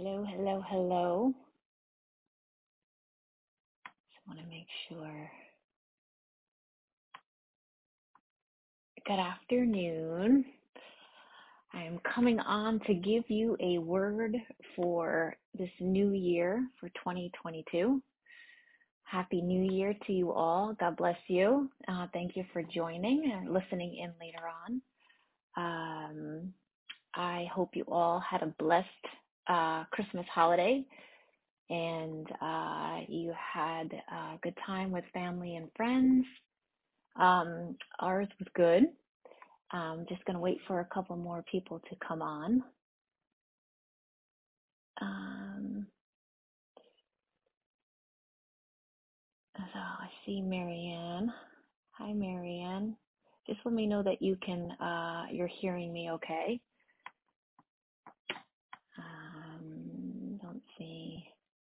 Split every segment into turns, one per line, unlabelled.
Hello, hello, hello. Just want to make sure. Good afternoon. I am coming on to give you a word for this new year for 2022. Happy New Year to you all. God bless you. Thank you for joining and listening in later on. I hope you all had a blessed Christmas holiday and you had a good time with family and friends. Ours was good. Just going to wait for a couple more people to come on. So I see Marianne. Hi, Marianne. Just let me know that you're hearing me okay. Don't see.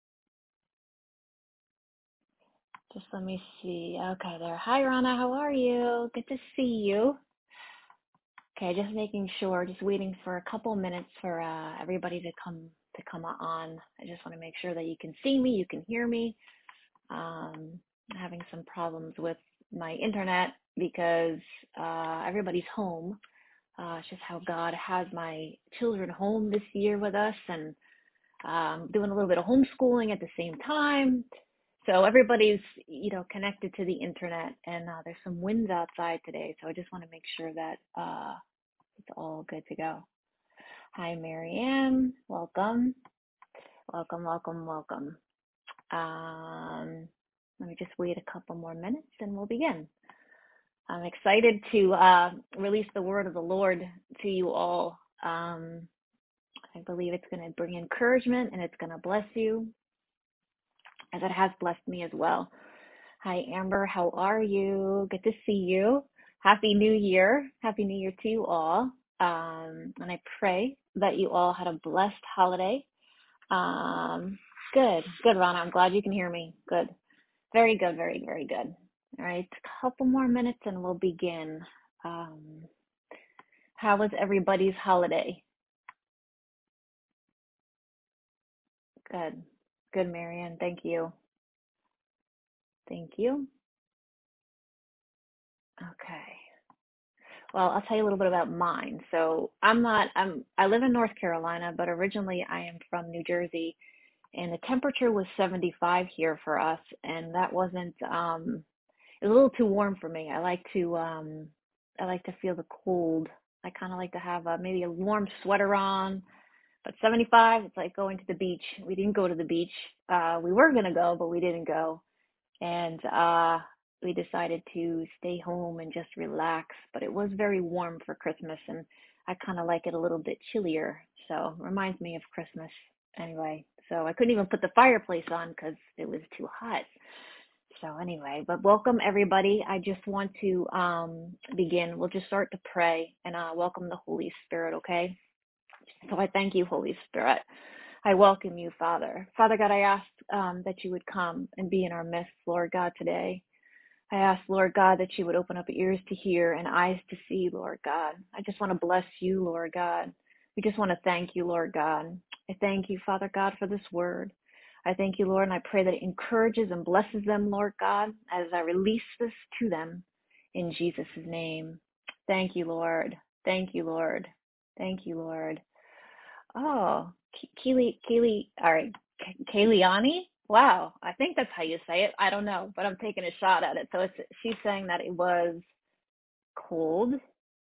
Just let me see. Okay, there. Hi, Rana. How are you? Good to see you. Okay, just making sure. Just waiting for a couple minutes for everybody to come on. I just want to make sure that you can see me, you can hear me. Having some problems with my internet because everybody's home. It's just how God has my children home this year with us and doing a little bit of homeschooling at the same time. So everybody's, connected to the internet, and there's some winds outside today. So I just want to make sure that it's all good to go. Hi, Marianne. Welcome. Welcome, welcome, welcome. Let me just wait a couple more minutes and we'll begin. I'm excited to release the word of the Lord to you all. I believe it's going to bring encouragement and it's going to bless you as it has blessed me as well. Hi, Amber. How are you? Good to see you. Happy New Year. Happy New Year to you all. And I pray that you all had a blessed holiday. Good, Rana. I'm glad you can hear me. Good. Very good, very, very good. All right, a couple more minutes and we'll begin. How was everybody's holiday? Good, Marianne. Thank you. Thank you. Okay. Well, I'll tell you a little bit about mine. So I live in North Carolina, but originally I am from New Jersey, and the temperature was 75 here for us, and that wasn't, it was a little too warm for me. I like to feel the cold. I kind of like to have maybe a warm sweater on, but 75, it's like going to the beach. We didn't go to the beach. We were going to go, but we didn't go. And we decided to stay home and just relax. But it was very warm for Christmas, and I kind of like it a little bit chillier. So it reminds me of Christmas anyway. So I couldn't even put the fireplace on because it was too hot. So anyway, but welcome everybody. I just want to begin. We'll just start to pray and welcome the Holy Spirit, okay? So I thank you, Holy Spirit. I welcome you, Father. Father God, I ask that you would come and be in our midst, Lord God, today. I ask, Lord God, that you would open up ears to hear and eyes to see, Lord God. I just want to bless you, Lord God. We just want to thank you, Lord God. I thank you, Father God, for this word. I thank you, Lord, and I pray that it encourages and blesses them, Lord God, as I release this to them in Jesus' name. Thank you, Lord. Thank you, Lord. Thank you, Lord. Oh, all right, Kayleani? Wow, I think that's how you say it. I don't know, but I'm taking a shot at it. So she's saying that it was cold.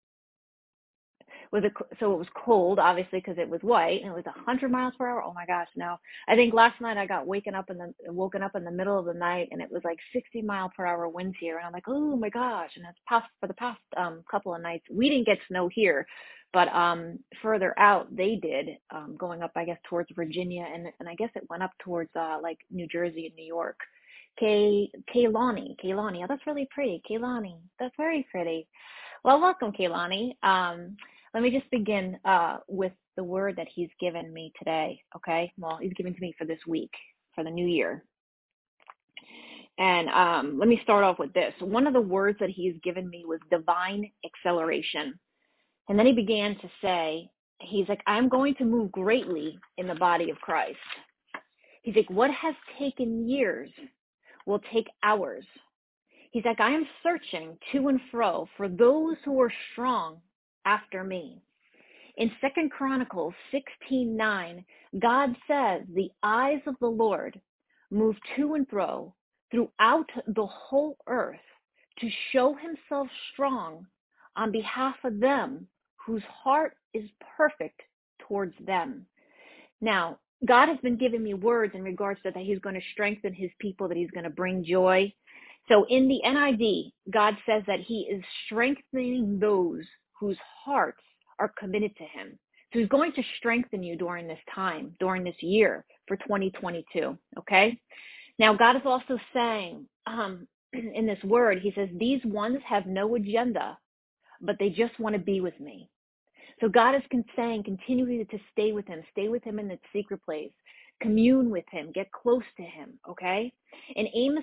So it was cold, obviously, because it was white and it was 100 miles per hour. Oh my gosh, no. I think last night I got woken up in the middle of the night and it was like 60-mile-per-hour winds here, and I'm like, oh my gosh. And for the past couple of nights, we didn't get snow here, but further out they did, going up, I guess, towards Virginia, and I guess it went up towards like New Jersey and New York. Kaylani. Oh, that's really pretty. Kaylani, that's very pretty. Well, welcome, Kaylani. Let me just begin with the word that he's given me today, okay? Well, he's given to me for this week, for the new year. And let me start off with this. One of the words that he's given me was divine acceleration. And then he began to say, He's like, I'm going to move greatly in the body of Christ. He's like, what has taken years will take hours. He's like, I am searching to and fro for those who are strong after me. In 2 Chronicles 16:9, God says, the eyes of the Lord move to and fro throughout the whole earth to show himself strong on behalf of them whose heart is perfect towards them. Now, God has been giving me words in regards to that he's going to strengthen his people, that he's going to bring joy. So in the NIV, God says that he is strengthening those whose hearts are committed to him. So he's going to strengthen you during this time, during this year for 2022, okay? Now, God is also saying in this word, he says, these ones have no agenda, but they just want to be with me. So God is saying, continue to stay with him in the secret place, commune with him, get close to him, okay? In Amos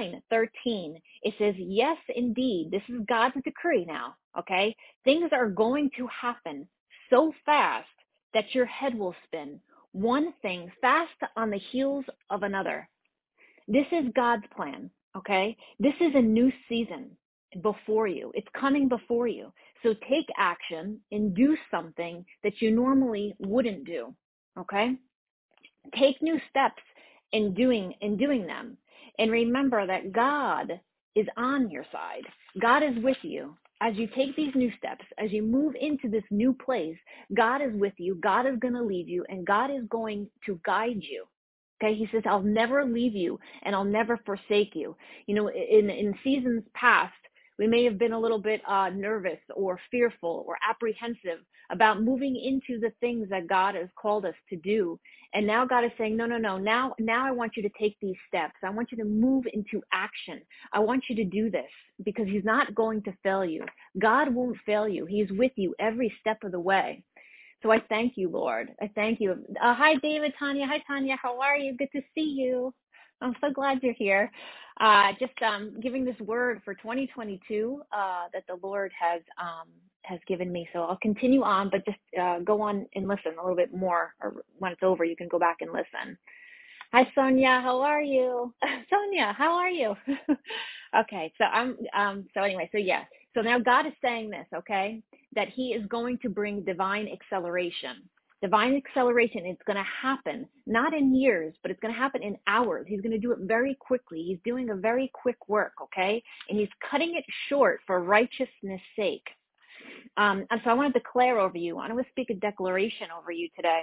9:13, it says, yes, indeed, this is God's decree now, okay? Things are going to happen so fast that your head will spin. One thing fast on the heels of another. This is God's plan, okay? This is a new season before you. It's coming before you. So take action and do something that you normally wouldn't do, okay? Take new steps in doing them. And remember that God is on your side. God is with you. As you take these new steps, as you move into this new place, God is with you. God is going to lead you, and God is going to guide you. Okay, he says, I'll never leave you and I'll never forsake you. You know, in seasons past, we may have been a little bit nervous or fearful or apprehensive about moving into the things that God has called us to do. And now God is saying, no. Now I want you to take these steps. I want you to move into action. I want you to do this because he's not going to fail you. God won't fail you. He's with you every step of the way. So I thank you, Lord. I thank you. Hi, David, Tanya. Hi, Tanya. How are you? Good to see you. I'm so glad you're here. Just giving this word for 2022 that the Lord has given me. So I'll continue on, but just go on and listen a little bit more. Or when it's over, you can go back and listen. Hi, Sonia. How are you? Sonia, how are you? Okay, so so anyway, so yeah. So now God is saying this, okay, that he is going to bring divine acceleration. Divine acceleration, it's going to happen, not in years, but it's going to happen in hours. He's going to do it very quickly. He's doing a very quick work, okay? And he's cutting it short for righteousness' sake. And so I want to declare over you. I want to speak a declaration over you today.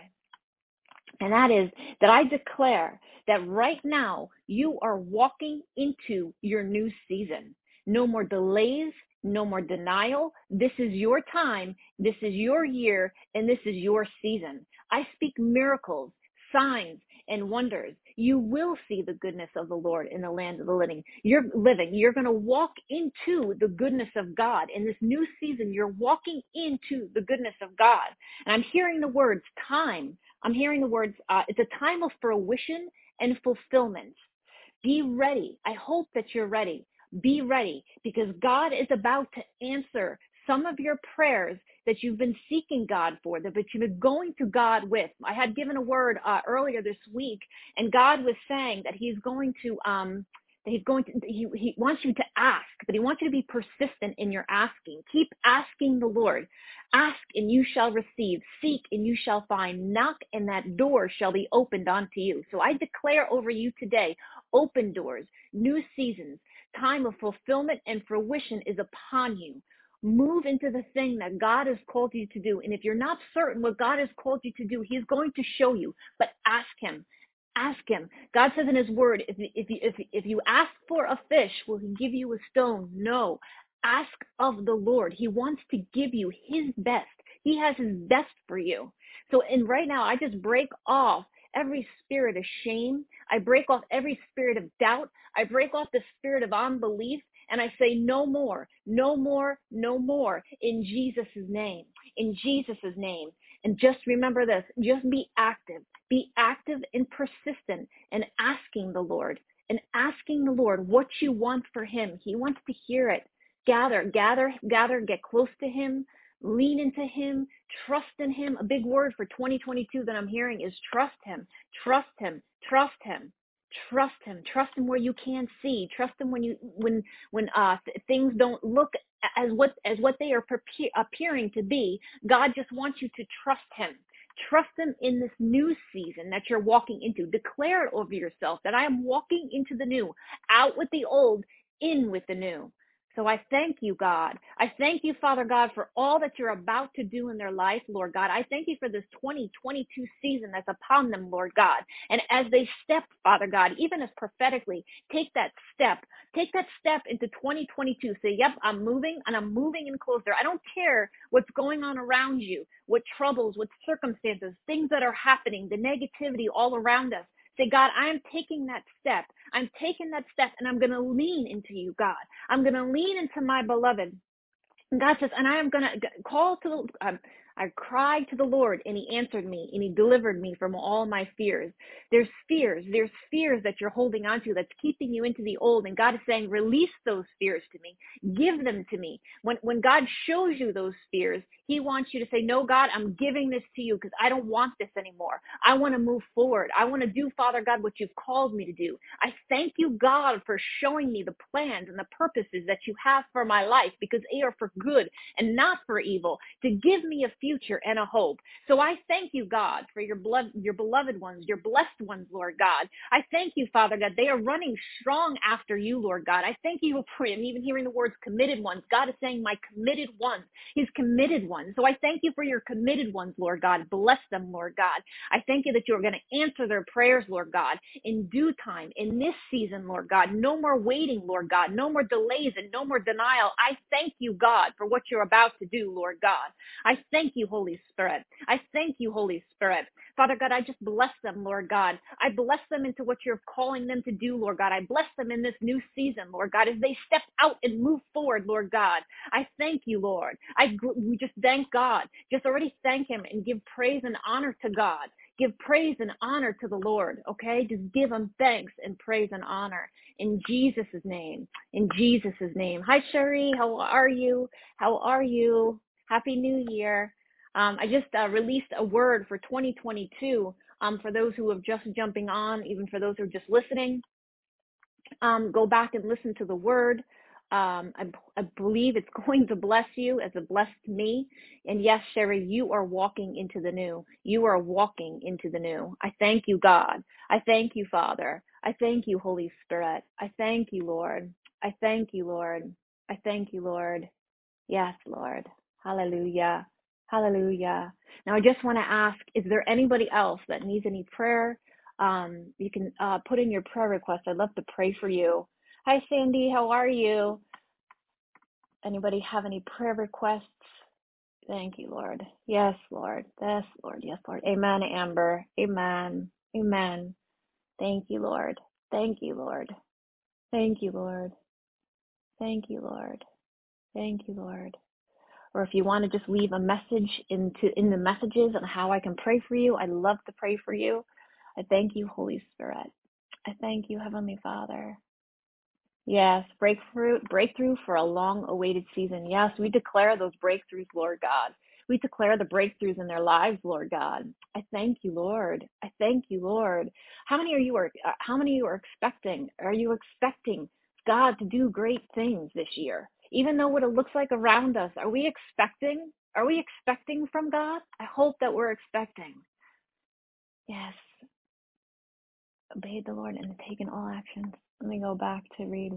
And that is that I declare that right now you are walking into your new season. No more delays, no more denial. This is your time, this is your year, and this is your season. I speak miracles, signs, and wonders. You will see the goodness of the Lord in the land of the living. You're going to walk into the goodness of God. In this new season, you're walking into the goodness of God. And I'm hearing the words time. I'm hearing the words, it's a time of fruition and fulfillment. Be ready. I hope that you're ready. Be ready because God is about to answer some of your prayers that you've been seeking God for, that you've been going to God with. I had given a word earlier this week, and God was saying that he wants you to ask, but he wants you to be persistent in your asking. Keep asking the Lord. Ask and you shall receive. Seek and you shall find. Knock and that door shall be opened unto you. So I declare over you today, open doors, new seasons, time of fulfillment and fruition is upon you. Move into the thing that God has called you to do. And if you're not certain what God has called you to do, he's going to show you, but ask him. Ask him. God says in his word, if you ask for a fish, will he give you a stone? No. Ask of the Lord. He wants to give you his best. He has his best for you. So right now, I just break off every spirit of shame. I break off every spirit of doubt. I break off the spirit of unbelief. And I say, no more, no more, no more in Jesus' name. In Jesus' name. And just remember this, just be active and persistent and asking the Lord what you want for him. He wants to hear it. Gather, get close to him. Lean into him, trust in him. A big word for 2022 that I'm hearing is trust him, trust him, trust him. Trust him. Trust him where you can't see. Trust him when things don't look as what they are appearing to be. God just wants you to trust him. Trust him in this new season that you're walking into. Declare it over yourself that I am walking into the new, out with the old, in with the new. So I thank you, God. I thank you, Father God, for all that you're about to do in their life, Lord God. I thank you for this 2022 season that's upon them, Lord God. And as they step, Father God, even as prophetically, take that step. Take that step into 2022. Say, yep, I'm moving and I'm moving in closer. I don't care what's going on around you, what troubles, what circumstances, things that are happening, the negativity all around us. Say, God, I am taking that step. I'm taking that step and I'm going to lean into you, God. I'm going to lean into my beloved. And God says, and I am going to call to I cried to the Lord and he answered me and he delivered me from all my fears. There's fears that you're holding on to that's keeping you into the old. And God is saying, release those fears to me. Give them to me. When God shows you those fears, he wants you to say, no, God, I'm giving this to you because I don't want this anymore. I want to move forward. I want to do, Father God, what you've called me to do. I thank you, God, for showing me the plans and the purposes that you have for my life because they are for good and not for evil, to give me a future and a hope. So I thank you, God, for your beloved ones, your blessed ones, Lord God. I thank you, Father God. They are running strong after you, Lord God. I thank you for I'm even hearing the words committed ones. God is saying my committed ones, his committed ones. So I thank you for your committed ones, Lord God. Bless them, Lord God. I thank you that you're going to answer their prayers, Lord God, in due time, in this season, Lord God. No more waiting, Lord God. No more delays and no more denial. I thank you, God, for what you're about to do, Lord God. I thank you, Holy Spirit. I thank you, Holy Spirit. Father God, I just bless them, Lord God. I bless them into what you're calling them to do, Lord God. I bless them in this new season, Lord God, as they step out and move forward, Lord God. I thank you, Lord. We just thank God. Just already thank him and give praise and honor to God. Give praise and honor to the Lord, okay? Just give him thanks and praise and honor in Jesus' name. In Jesus' name. Hi, Sherry. How are you? How are you? Happy New Year. I just released a word for 2022 for those who are just jumping on, even for those who are just listening. Go back and listen to the word. I believe it's going to bless you as it blessed me. And yes, Sherry, you are walking into the new. You are walking into the new. I thank you, God. I thank you, Father. I thank you, Holy Spirit. I thank you, Lord. I thank you, Lord. I thank you, Lord. Yes, Lord. Hallelujah. Hallelujah. Now, I just want to ask, is there anybody else that needs any prayer? You can put in your prayer request. I'd love to pray for you. Hi, Sandy. How are you? Anybody have any prayer requests? Thank you, Lord. Yes, Lord. Yes, Lord. Yes, Lord. Amen, Amber. Amen. Amen. Thank you, Lord. Thank you, Lord. Thank you, Lord. Thank you, Lord. Thank you, Lord. Or if you want to just leave a message in the messages on how I can pray for you, I'd love to pray for you. I thank you, Holy Spirit. I thank you, Heavenly Father. Yes, breakthrough for a long-awaited season. Yes, we declare those breakthroughs, Lord God. We declare the breakthroughs in their lives, Lord God. I thank you, Lord. I thank you, Lord. How many of you are expecting? Are you expecting God to do great things this year? Even though what it looks like around us, are we expecting? Are we expecting from God? I hope that we're expecting. Yes, obeyed the Lord and taken all actions. Let me go back to read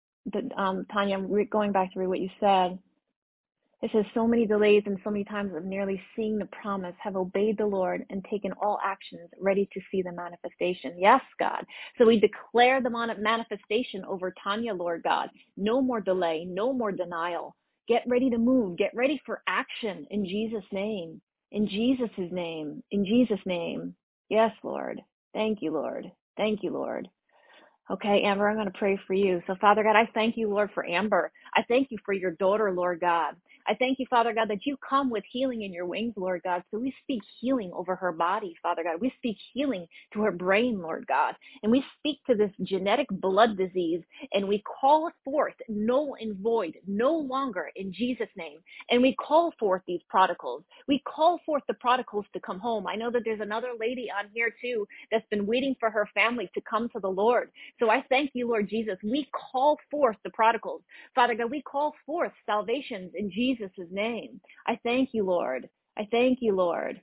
Tanya, I'm going back to read what you said. It says, so many delays and so many times of nearly seeing the promise, have obeyed the Lord and taken all actions, ready to see the manifestation. Yes, God. So we declare the manifestation over Tanya, Lord God. No more delay, no more denial. Get ready to move. Get ready for action in Jesus' name. In Jesus' name. In Jesus' name. Yes, Lord. Thank you, Lord. Thank you, Lord. Okay, Amber, I'm going to pray for you. So, Father God, I thank you, Lord, for Amber. I thank you for your daughter, Lord God. I thank you, Father God, that you come with healing in your wings, Lord God. So we speak healing over her body, Father God. We speak healing to her brain, Lord God. And we speak to this genetic blood disease and we call it forth null and void, no longer in Jesus' name. And we call forth these prodigals. We call forth the prodigals to come home. I know that there's another lady on here too that's been waiting for her family to come to the Lord. So I thank you, Lord Jesus. We call forth the prodigals. Father God, we call forth salvations in Jesus' name. I thank you, Lord. I thank you, Lord.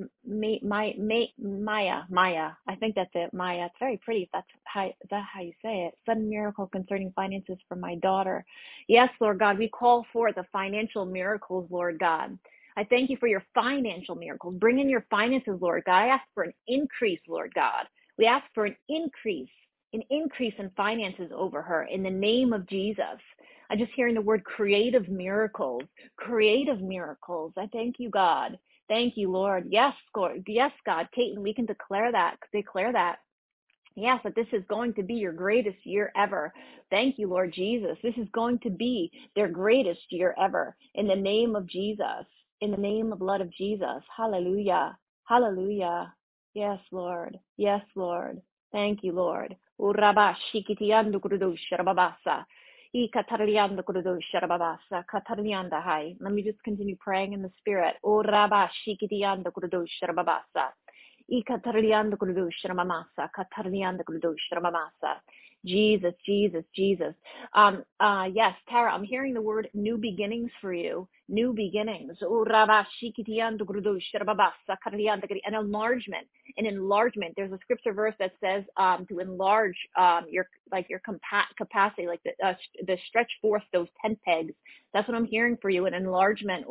Maya. I think that's it. Maya. It's very pretty. If is that how you say it? Sudden miracle concerning finances for my daughter. Yes, Lord God, we call forth the financial miracles, Lord God. I thank you for your financial miracles. Bring in your finances, Lord God. I ask for an increase, Lord God. We ask for an increase in finances over her in the name of Jesus. I'm just hearing the word creative miracles. Creative miracles. I thank you, God. Thank you, Lord. Yes, Lord. Yes, God. Caitlin, we can declare that. Declare that. Yes, that this is going to be your greatest year ever. Thank you, Lord Jesus. This is going to be their greatest year ever. In the name of Jesus. In the name of blood of Jesus. Hallelujah. Hallelujah. Yes, Lord. Yes, Lord. Thank you, Lord. Uraba shikitiando kurudu sharababasa. Ikatariando kurudu sharababasa. Katarianda hai. Let me just continue praying in the spirit. Uraba shikitiando kurudu sharababasa. Jesus, Jesus, Jesus. Yes, Tara, I'm hearing the word new beginnings for you. New beginnings. An enlargement. An enlargement. There's a scripture verse that says to enlarge your capacity, like the stretch forth those tent pegs. That's what I'm hearing for you. An enlargement.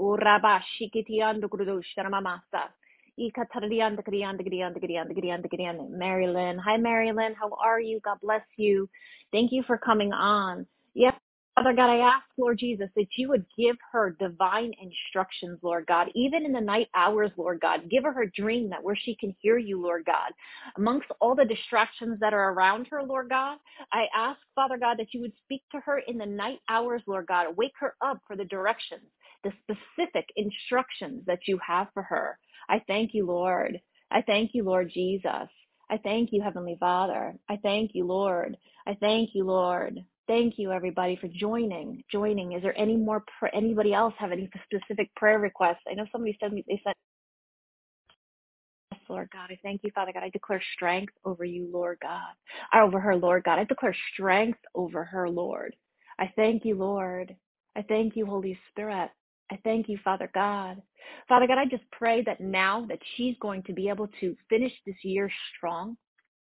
Marilyn. Hi, Marilyn. How are you? God bless you. Thank you for coming on. Yes, Father God, I ask, Lord Jesus, that you would give her divine instructions, Lord God, even in the night hours, Lord God. Give her a dream that where she can hear you, Lord God. Amongst all the distractions that are around her, Lord God, I ask, Father God, that you would speak to her in the night hours, Lord God. Wake her up for the directions, the specific instructions that you have for her. I thank you, Lord. I thank you, Lord Jesus. I thank you, Heavenly Father. I thank you, Lord. I thank you, Lord. Thank you, everybody, for joining. Is there anybody else have any specific prayer requests? I know somebody said they said, yes, Lord God. I thank you, Father God. I declare strength over you, Lord God. Over her, Lord God. I declare strength over her, Lord. I thank you, Lord. I thank you, Holy Spirit. I thank you, Father God. Father God, I just pray that now that she's going to be able to finish this year strong.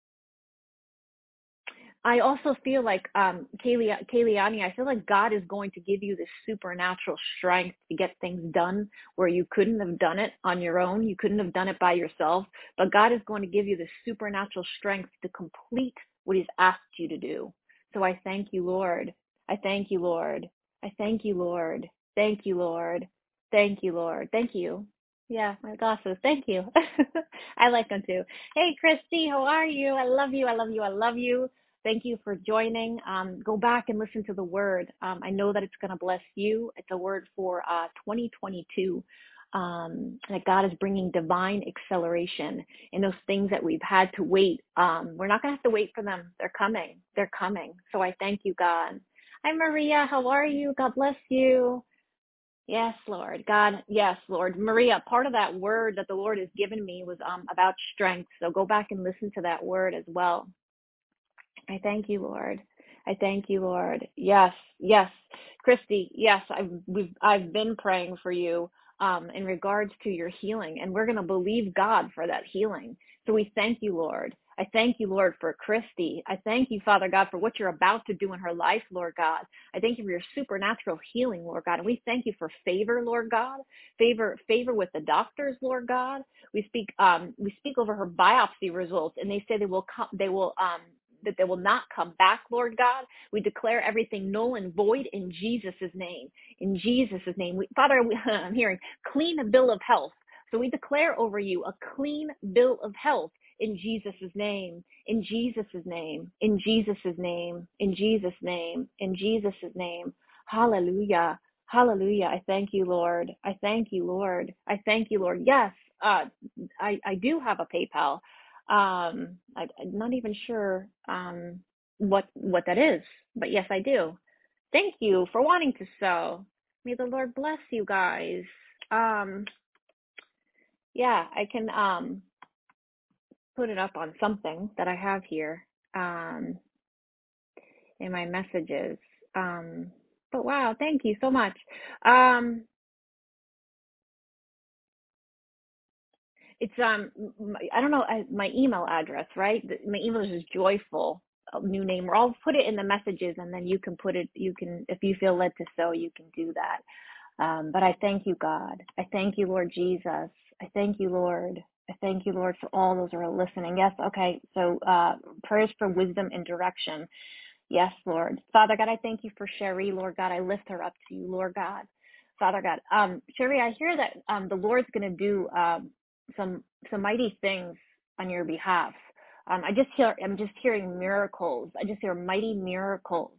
I also feel like, Kayliani, I feel like God is going to give you this supernatural strength to get things done where you couldn't have done it on your own. You couldn't have done it by yourself. But God is going to give you this supernatural strength to complete what He's asked you to do. So I thank you, Lord. I thank you, Lord. I thank you, Lord. Thank you, Lord. Thank you, Lord. Thank you. Yeah, my glasses. Thank you. I like them too. Hey, Christy, how are you? I love you. I love you. I love you. Thank you for joining. Go back and listen to the word. I know that it's going to bless you. It's a word for 2022. That God is bringing divine acceleration in those things that we've had to wait. We're not going to have to wait for them. They're coming. They're coming. So I thank you, God. Hi, Maria. How are you? God bless you. Yes, Lord. God, yes, Lord. Maria, part of that word that the Lord has given me was about strength. So go back and listen to that word as well. I thank you, Lord. I thank you, Lord. Yes, yes. Christy, yes, I've been praying for you in regards to your healing, and we're going to believe God for that healing. So we thank you, Lord. I thank you, Lord, for Christy. I thank you, Father God, for what you're about to do in her life, Lord God. I thank you for your supernatural healing, Lord God. And we thank you for favor, Lord God. Favor with the doctors, Lord God. We speak over her biopsy results, and they say that they will not come back, Lord God. We declare everything null and void in Jesus' name. In Jesus' name. Father, I'm hearing clean bill of health. So we declare over you a clean bill of health in Jesus' name. In Jesus' name. In Jesus' name. In Jesus' name. In Jesus' name. Hallelujah. Hallelujah. I thank you, Lord. I thank you, Lord. I thank you, Lord. Yes, uh, I do have a PayPal. I'm not even sure what that is, but yes, I do. Thank you for wanting to sow. May the Lord bless you guys. Um, yeah, I can put it up on something that I have here in my messages. Um, but wow, thank you so much. Um, It's I don't know my email address, right? My email is joyful, new name. Or I'll put it in the messages, and then you can put it. You can, if you feel led to sow, you can do that. But I thank you, God. I thank you, Lord Jesus. I thank you, Lord. I thank you, Lord, for all those who are listening. Yes, okay. So prayers for wisdom and direction. Yes, Lord. Father God, I thank you for Sherry, Lord God. I lift her up to you, Lord God. Father God, Sherry, I hear that the Lord's going to do some some mighty things on your behalf. I'm just hearing miracles. I just hear mighty miracles.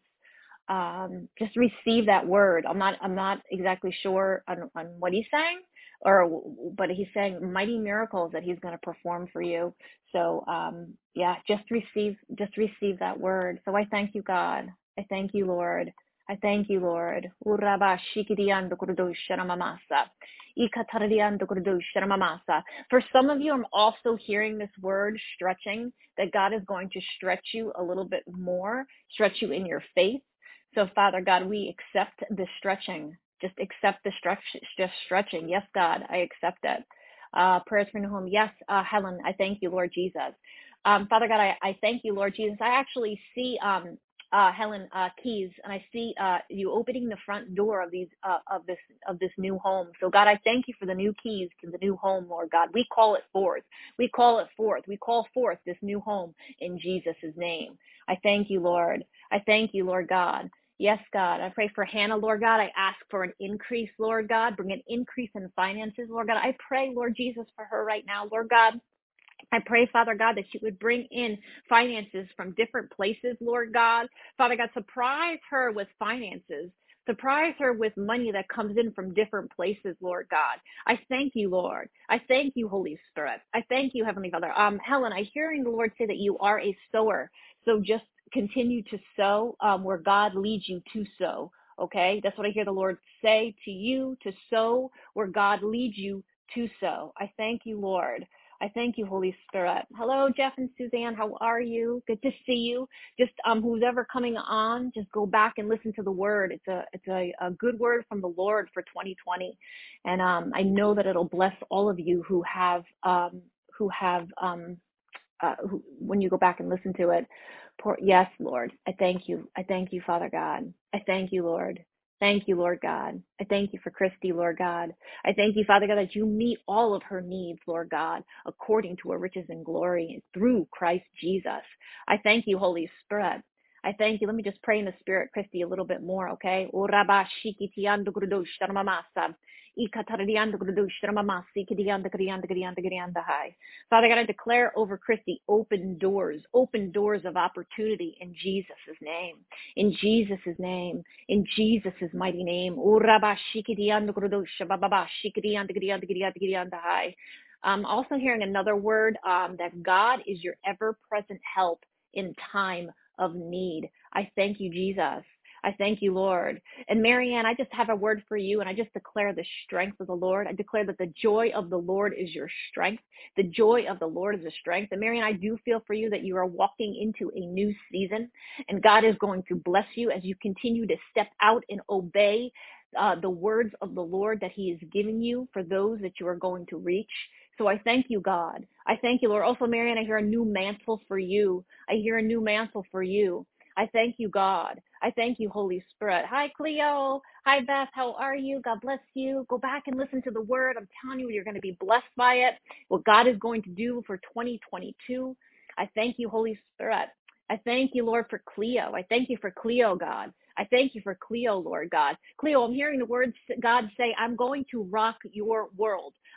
Just receive that word. I'm not exactly sure on what he's saying, or but he's saying mighty miracles that he's going to perform for you. So yeah, just receive that word. So I thank you, God. I thank you, Lord. I thank you, Lord. Uraba shikiriando kurudo sharamamasa. Ikataradiando kurudo sharamamasa. For some of you, I'm also hearing this word stretching, that God is going to stretch you a little bit more, stretch you in your faith. So, Father God, we accept the stretching. Just accept the just stretching. Yes, God, I accept it. Prayers for new home. Yes, Helen, I thank you, Lord Jesus. Father God, I thank you, Lord Jesus. I actually see Helen keys, and I see you opening the front door of these of this new home. So God, I thank you for the new keys to the new home, Lord God. We call it forth. We call it forth. We call forth this new home in Jesus' name. I thank you, Lord. I thank you, Lord God. Yes, God. I pray for Hannah, Lord God. I ask for an increase, Lord God. Bring an increase in finances, Lord God. I pray, Lord Jesus, for her right now, Lord God. I pray, Father God, that you would bring in finances from different places, Lord God. Father God, surprise her with finances. Surprise her with money that comes in from different places, Lord God. I thank you, Lord. I thank you, Holy Spirit. I thank you, Heavenly Father. Helen, I hearing the Lord say that you are a sower. So just continue to sow where God leads you to sow. Okay? That's what I hear the Lord say to you, to sow where God leads you to sow. I thank you, Lord. I thank you, Holy Spirit. Hello, Jeff and Suzanne. How are you? Good to see you. Just who's ever coming on, just go back and listen to the word. It's a good word from the Lord for 2020, and I know that it'll bless all of you who have when you go back and listen to it. Yes, Lord, I thank you. I thank you, Father God. I thank you, Lord. Thank you, Lord God. I thank you for Christy, Lord God. I thank you, Father God, that you meet all of her needs, Lord God, according to her riches and glory through Christ Jesus. I thank you, Holy Spirit. I thank you. Let me just pray in the Spirit, Christy, a little bit more, okay? Father God, I declare over Christy open doors of opportunity in Jesus' name. In Jesus' name. In Jesus' mighty name. I'm also hearing another word that God is your ever present help in time of need. I thank you, Jesus. I thank you, Lord. And Marianne, I just have a word for you, and I just declare the strength of the Lord. I declare that the joy of the Lord is your strength. The joy of the Lord is a strength. And Marianne, I do feel for you that you are walking into a new season, and God is going to bless you as you continue to step out and obey the words of the Lord that He is giving you for those that you are going to reach. So I thank you, God. I thank you, Lord. Also, Marianne, I hear a new mantle for you. I hear a new mantle for you. I thank you, God. I thank you, Holy Spirit. Hi, Cleo. Hi, Beth. How are you? God bless you. Go back and listen to the word. I'm telling you, you're going to be blessed by it. What God is going to do for 2022. I thank you, Holy Spirit. I thank you, Lord, for Cleo. I thank you for Cleo, God. I thank you for Cleo, Lord God. Cleo, I'm hearing the words God say, I'm going to rock your world.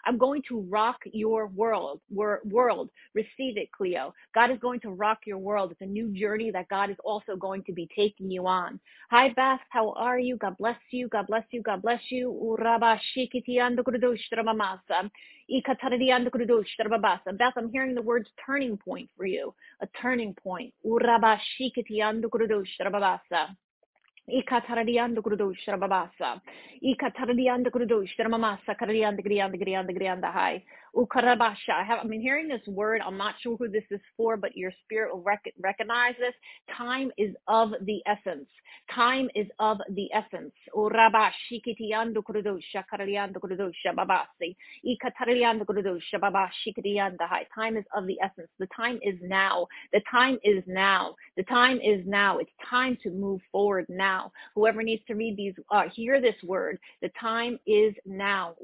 I'm going to rock your world. Receive it, Cleo. God is going to rock your world. It's a new journey that God is also going to be taking you on. Hi, Beth. How are you? God bless you. God bless you. God bless you. Uraba shikiti ando kurudush tramamasa. Ikataradi ando kurudush trababasa. Beth, I'm hearing the words turning point for you. A turning point. Uraba shikiti ando kurudush trababasa. Ikataradianda Gurudu Shrababasa. Ikataradianda Gurudu Shramamasa Karianda Grianda Grianda Grianda Hai. Ukarabasha. I've been hearing this word. I'm not sure who this is for, but your spirit will recognize this. Time is of the essence. Time is of the essence. Urabashikitianda Gurudu Shakaradianda Gurudu Shababasi. Ikataradianda Gurudu Shababashikitianda Hai. Time is of the essence. The time is now. The time is now. The time is now. It's time to move forward now. Whoever needs to read these, hear this word. The time is now.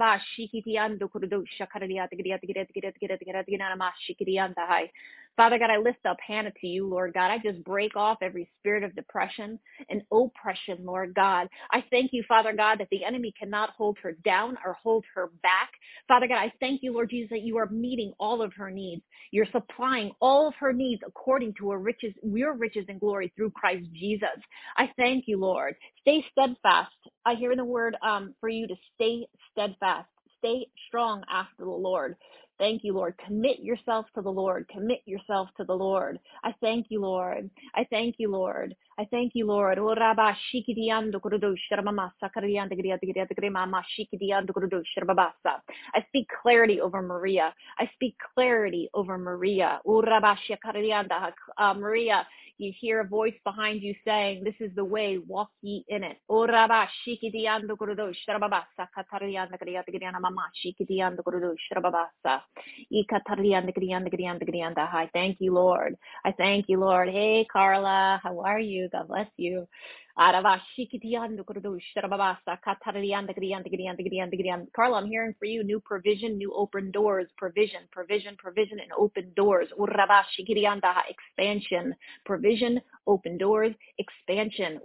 Father God, I lift up Hannah to you, Lord God. I just break off every spirit of depression and oppression, Lord God. I thank you, Father God, that the enemy cannot hold her down or hold her back. Father God, I thank you, Lord Jesus, that you are meeting all of her needs. You're supplying all of her needs according to your riches and glory through Christ Jesus. I thank you, Lord. Stay steadfast. I hear the word for you to stay steadfast. Stay strong after the Lord. Thank you, Lord. Commit yourself to the Lord. Commit yourself to the Lord. I thank you, Lord. I thank you, Lord. I thank you, Lord. I speak clarity over Maria. I speak clarity over Maria. Maria, you hear a voice behind you saying, this is the way, walk ye in it. Thank you, Lord. I thank you, Lord. Hey, Carla, how are you? God bless you. Carla, I'm hearing for you new provision, new open doors, provision, and open doors. Expansion, provision, open doors, expansion.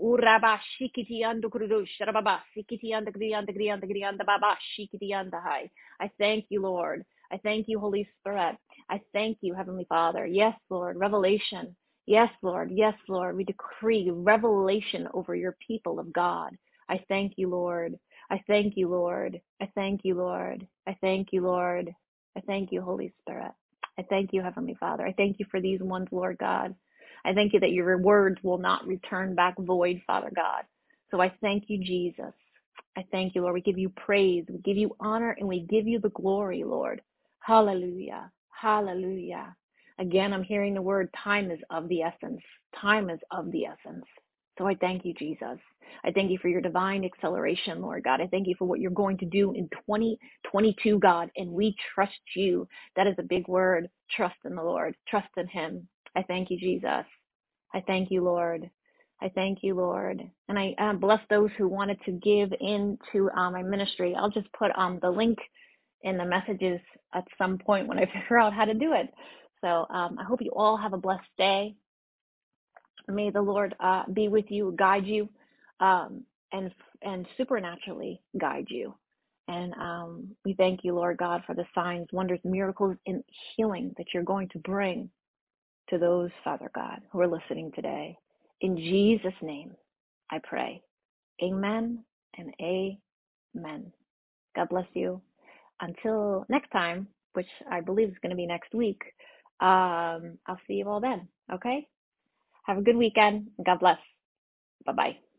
I thank you, Lord. I thank you, Holy Spirit. I thank you, Heavenly Father. Yes, Lord. Revelation. Yes, Lord. Yes, Lord. We decree revelation over your people of God. I thank you, Lord. I thank you, Lord. I thank you, Lord. I thank you, Lord. I thank you, Holy Spirit. I thank you, Heavenly Father. I thank you for these ones, Lord God. I thank you that your words will not return back void, Father God. So I thank you, Jesus. I thank you, Lord. We give you praise, we give you honor, and we give you the glory, Lord. Hallelujah. Hallelujah. Again, I'm hearing the word time is of the essence. Time is of the essence. So I thank you, Jesus. I thank you for your divine acceleration, Lord God. I thank you for what you're going to do in 2022, God, and we trust you. That is a big word. Trust in the Lord. Trust in him. I thank you, Jesus. I thank you, Lord. I thank you, Lord. And I bless those who wanted to give into my ministry. I'll just put the link in the messages at some point when I figure out how to do it. So I hope you all have a blessed day. May the Lord be with you, guide you, and supernaturally guide you. And we thank you, Lord God, for the signs, wonders, miracles, and healing that you're going to bring to those, Father God, who are listening today. In Jesus' name, I pray. Amen and amen. God bless you. Until next time, which I believe is going to be next week, I'll see you all then. Okay? Have a good weekend. God bless. Bye-bye.